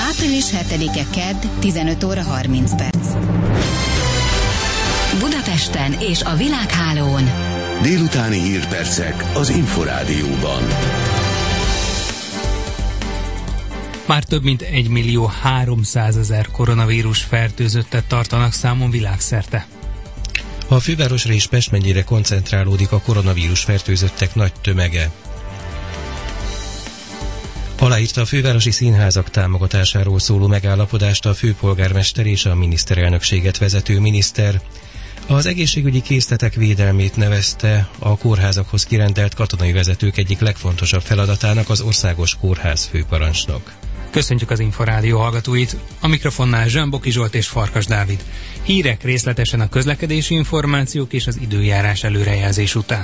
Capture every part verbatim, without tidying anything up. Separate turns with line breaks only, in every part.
április hetedike kedd, tizenöt óra harminc perc. Budapesten és a világhálón
délutáni hírpercek az Inforádióban.
Már több mint egymillió háromszázezer koronavírus fertőzöttet tartanak számon világszerte.
A fővárosra és Pest megyére koncentrálódik a koronavírus fertőzöttek nagy tömege. Aláírta a fővárosi színházak támogatásáról szóló megállapodást a főpolgármester és a miniszterelnökséget vezető miniszter. Az egészségügyi készletek védelmét nevezte a kórházakhoz kirendelt katonai vezetők egyik legfontosabb feladatának az országos kórház főparancsnok.
Köszöntjük az Inforádió hallgatóit, a mikrofonnál Zsámboki Zsolt és Farkas Dávid. Hírek részletesen a közlekedési információk és az időjárás előrejelzés után.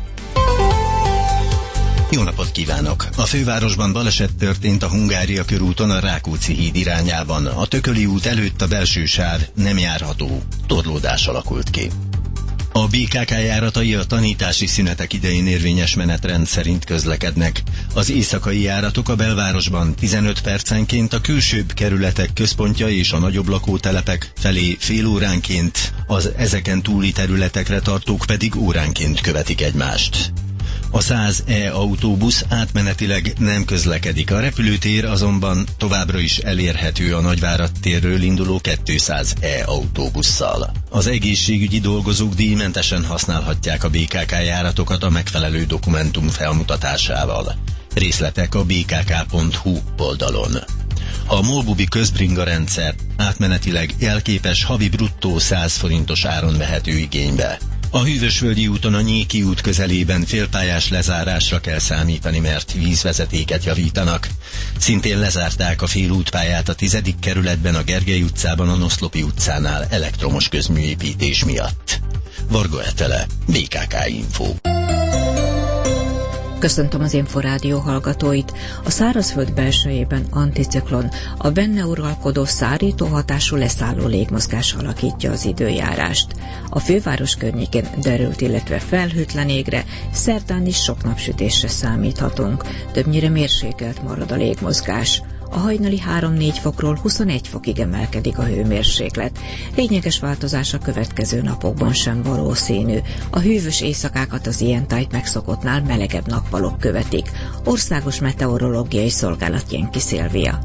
Jó napot kívánok! A fővárosban baleset történt a Hungária körúton a Rákóczi híd irányában. A Tököli út előtt a belső sáv nem járható. Torlódás alakult ki. A bé ká ká járatai a tanítási szünetek idején érvényes menetrend szerint közlekednek. Az éjszakai járatok a belvárosban tizenöt percenként, a külsőbb kerületek központja és a nagyobb lakótelepek felé fél óránként, az ezeken túli területekre tartók pedig óránként követik egymást. A száz E autóbusz átmenetileg nem közlekedik, a repülőtér azonban továbbra is elérhető a Nagyvárad térről induló kétszáz E autóbusszal. Az egészségügyi dolgozók díjmentesen használhatják a bé ká ká járatokat a megfelelő dokumentum felmutatásával. Részletek a bé ká ká pont hú oldalon. A Molbubi közbringa rendszer átmenetileg jelképes havi bruttó száz forintos áron vehető igénybe. A Hűvösvölgyi úton a Nyéki út közelében félpályás lezárásra kell számítani, mert vízvezetéket javítanak. Szintén lezárták a félútpályát a tizedik kerületben, a Gergely utcában, a Noszlopi utcánál elektromos közműépítés miatt. Varga Etele, bé ká ká Info.
Köszöntöm az Inforádió hallgatóit. A szárazföld belsejében anticiklon, a benne uralkodó szárító hatású leszálló légmozgás alakítja az időjárást. A főváros környékén derült, illetve felhőtlen égre, szerdán is sok napsütésre számíthatunk. Többnyire mérsékelt marad a légmozgás. A hajnali három-négy fokról huszonegy fokig emelkedik a hőmérséklet. Lényeges változás a következő napokban sem valószínű. A hűvös éjszakákat az ilyen tájt megszokottnál melegebb nappalok követik. Országos Meteorológiai Szolgálat Jenki Szilvia.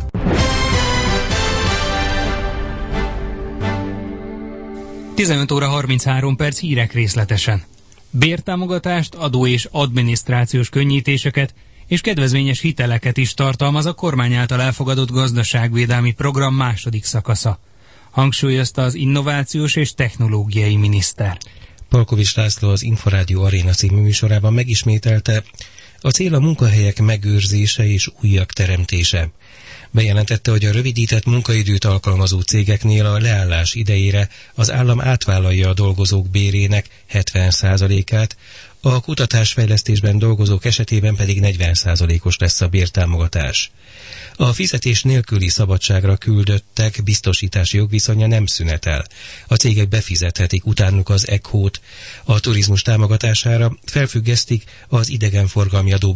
tizenöt óra harminchárom perc, hírek részletesen. Bértámogatást, adó és adminisztrációs könnyítéseket és kedvezményes hiteleket is tartalmaz a kormány által elfogadott gazdaságvédelmi program második szakasza, hangsúlyozta az innovációs és technológiai miniszter.
Palkovics László az Inforádió Aréna című műsorában megismételte, a cél a munkahelyek megőrzése és újak teremtése. Bejelentette, hogy a rövidített munkaidőt alkalmazó cégeknél a leállás idejére az állam átvállalja a dolgozók bérének hetven százalékát, a kutatásfejlesztésben dolgozók esetében pedig negyven százalékos lesz a bértámogatás. A fizetés nélküli szabadságra küldöttek biztosítási jogviszonya nem szünetel. A cégek befizethetik utánuk az é cé o-t. A turizmus támogatására felfüggesztik az idegenforgalmi adó,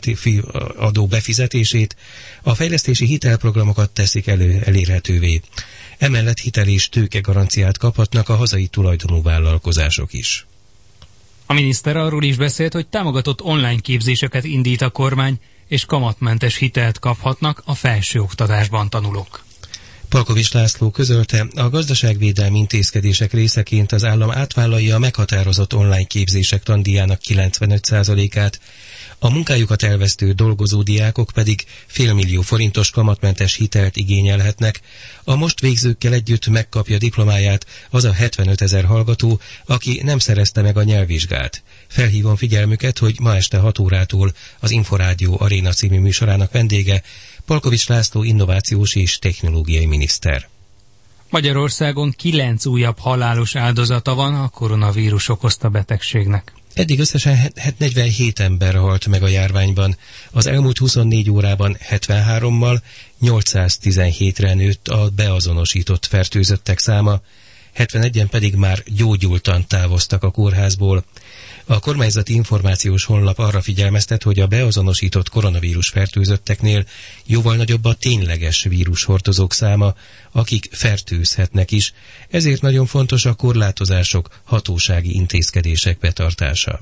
adó befizetését, a fejlesztési hitelprogramokat teszik elő elérhetővé. Emellett hitel és tőkegaranciát kaphatnak a hazai tulajdonú vállalkozások is.
A miniszter arról is beszélt, hogy támogatott online képzéseket indít a kormány, és kamatmentes hitelt kaphatnak a felsőoktatásban tanulók.
Palkovics László közölte, a gazdaságvédelmi intézkedések részeként az állam átvállalja a meghatározott online képzések tandíjának kilencvenöt százalékát, a munkájukat elvesztő dolgozó diákok pedig félmillió forintos kamatmentes hitelt igényelhetnek. A most végzőkkel együtt megkapja diplomáját az a hetvenötezer hallgató, aki nem szerezte meg a nyelvvizsgát. Felhívom figyelmüket, hogy ma este hat órától az Inforádió Aréna című műsorának vendége Palkovics László innovációs és technológiai miniszter.
Magyarországon kilenc újabb halálos áldozata van a koronavírus okozta betegségnek.
Eddig összesen negyvenhét ember halt meg a járványban. Az elmúlt huszonnégy órában hetvenhárommal nyolcszáztizenhétre nőtt a beazonosított fertőzöttek száma. hetvenegyen pedig már gyógyultan távoztak a kórházból. A kormányzati információs honlap arra figyelmeztet, hogy a beazonosított koronavírus fertőzötteknél jóval nagyobb a tényleges vírushordozók száma, akik fertőzhetnek is, ezért nagyon fontos a korlátozások, hatósági intézkedések betartása.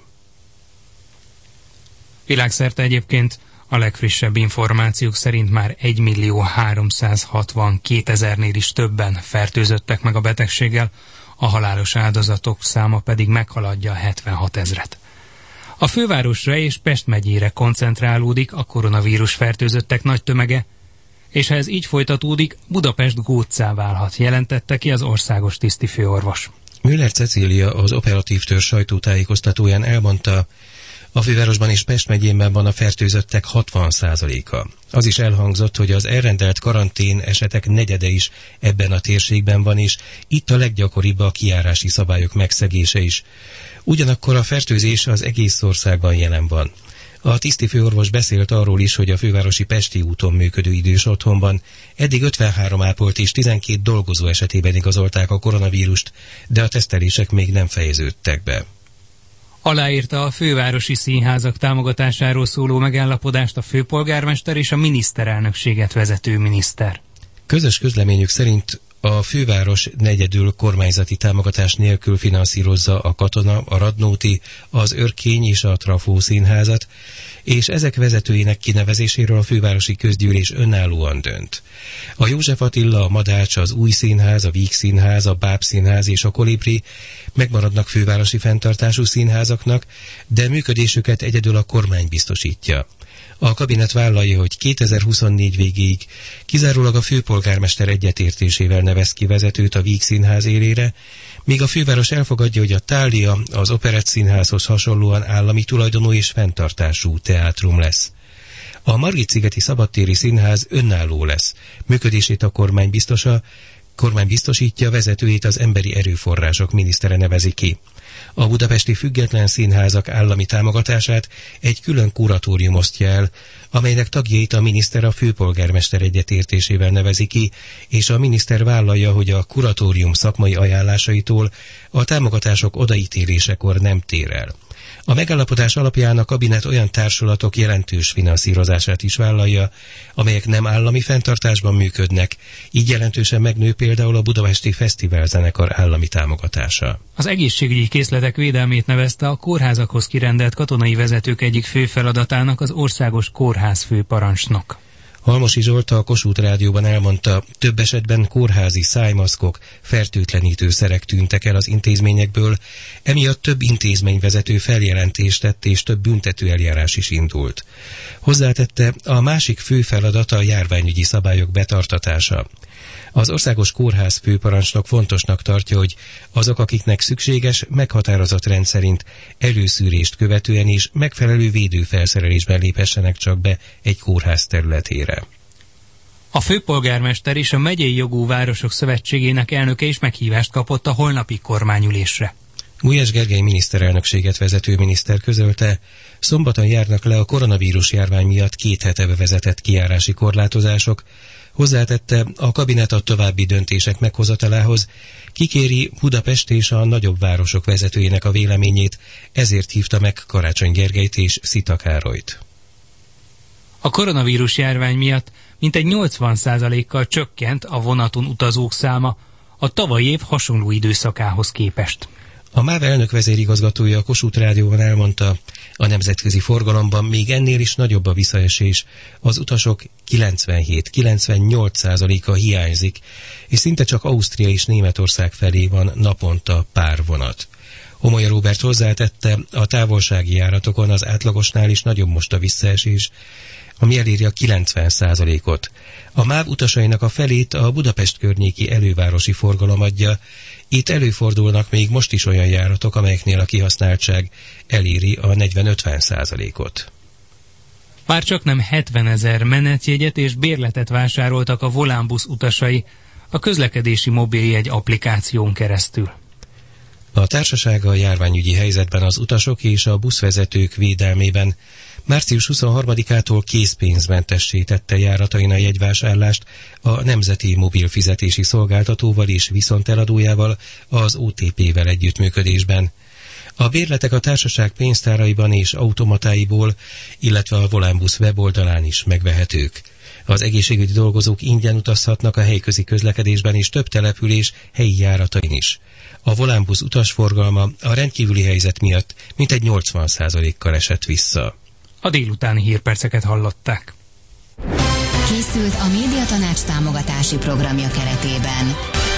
Világszerte egyébként a legfrissebb információk szerint már egymillió-háromszázhatvankétezernél is többen fertőzöttek meg a betegséggel, a halálos áldozatok száma pedig meghaladja a hetvenhat ezret. A fővárosra és Pest megyére koncentrálódik a koronavírus fertőzöttek nagy tömege, és ha ez így folytatódik, Budapest góccá válhat, jelentette ki az országos tisztifőorvos.
Müller Cecília, az operatív törzs sajtótájékoztatóján elmondta, a fővárosban és Pest megyében van a fertőzöttek hatvan százaléka. Az is elhangzott, hogy az elrendelt karantén esetek negyede is ebben a térségben van, és itt a leggyakoribb a kijárási szabályok megszegése is. Ugyanakkor a fertőzés az egész országban jelen van. A tisztifőorvos beszélt arról is, hogy a fővárosi Pesti úton működő idős otthonban eddig ötvenhárom ápolt és tizenkét dolgozó esetében igazolták a koronavírust, de a tesztelések még nem fejeződtek be.
Aláírta a fővárosi színházak támogatásáról szóló megállapodást a főpolgármester és a miniszterelnökséget vezető miniszter.
Közös közleményük szerint a főváros negyedül kormányzati támogatás nélkül finanszírozza a Katona, a Radnóti, az Örkény és a Trafó színházat, és ezek vezetőinek kinevezéséről a fővárosi közgyűlés önállóan dönt. A József Attila, a Madács, az Új Színház, a Víg Színház, a Báb Színház és a Kolibri megmaradnak fővárosi fenntartású színházaknak, de működésüket egyedül a kormány biztosítja. A kabinet vállalja, hogy kétezer-huszonnégy végéig kizárólag a főpolgármester egyetértésével nevez ki vezetőt a Víg Színház élére, míg a főváros elfogadja, hogy a Thália az Operett Színházhoz hasonlóan állami tulajdonú és fenntartású teátrum lesz. A Margit-szigeti Szabadtéri Színház önálló lesz, működését a kormány biztosa, kormány biztosítja, vezetőjét az emberi erőforrások minisztere nevezi ki. A budapesti független színházak állami támogatását egy külön kuratórium osztja el, amelynek tagjait a miniszter a főpolgármester egyetértésével nevezi ki, és a miniszter vállalja, hogy a kuratórium szakmai ajánlásaitól a támogatások odaítélésekor nem tér el. A megállapodás alapján a kabinet olyan társulatok jelentős finanszírozását is vállalja, amelyek nem állami fenntartásban működnek, így jelentősen megnő például a Budapesti Fesztiválzenekar állami támogatása.
Az egészségügyi készletek védelmét nevezte a kórházakhoz kirendelt katonai vezetők egyik fő feladatának az országos kórház főparancsnok.
Halmosi Zsolt a Kossuth Rádióban elmondta, több esetben kórházi szájmaszkok, fertőtlenítőszerek tűntek el az intézményekből, emiatt több intézményvezető feljelentést tett és több büntető eljárás is indult. Hozzátette, a másik fő feladata a járványügyi szabályok betartatása. Az országos kórház főparancsnok fontosnak tartja, hogy azok, akiknek szükséges, meghatározott rendszerint előszűrést követően is megfelelő védőfelszerelésben léphessenek csak be egy kórház területére.
A főpolgármester és a Megyei Jogú Városok Szövetségének elnöke is meghívást kapott a holnapi kormányülésre.
Gulyás Gergely miniszterelnökséget vezető miniszter közölte, szombaton járnak le a koronavírus járvány miatt két hete bevezetett kijárási korlátozások. Hozzátette, a kabinet a további döntések meghozatalához kikéri Budapest és a nagyobb városok vezetőjének a véleményét, ezért hívta meg Karácsony Gergelyt és Szita Károlyt.
A koronavírus járvány miatt mintegy nyolcvan százalékkal csökkent a vonaton utazók száma a tavalyi év hasonló időszakához képest.
A MÁV elnök vezérigazgatója a Kossuth Rádióban elmondta, a nemzetközi forgalomban még ennél is nagyobb a visszaesés, az utasok kilencvenhét-kilencvennyolc százaléka hiányzik, és szinte csak Ausztria és Németország felé van naponta pár vonat. Homolya Róbert hozzátette, a távolsági járatokon az átlagosnál is nagyobb most a visszaesés, ami eléri a kilencven százalékot. A MÁV utasainak a felét a Budapest környéki elővárosi forgalom adja, itt előfordulnak még most is olyan járatok, amelyeknél a kihasználtság eléri a negyven-ötven százalékot.
Már csak nem hetvenezer menetjegyet és bérletet vásároltak a Volánbusz utasai a közlekedési mobiljegy applikáción keresztül.
A társaság a járványügyi helyzetben az utasok és a buszvezetők védelmében március huszonharmadikától készpénzmentessé tette járatain a jegyvásárlást a Nemzeti Mobil Fizetési Szolgáltatóval és viszonteladójával, az o té pé-vel együttműködésben. A bérletek a társaság pénztáraiban és automatáiból, illetve a Volánbusz weboldalán is megvehetők. Az egészségügyi dolgozók ingyen utazhatnak a helyközi közlekedésben és több település helyi járatain is. A Volánbusz utasforgalma a rendkívüli helyzet miatt mintegy nyolcvan százalékkal esett vissza.
A délutáni hírperceket hallották.
Készült a Médiatanács támogatási programja keretében.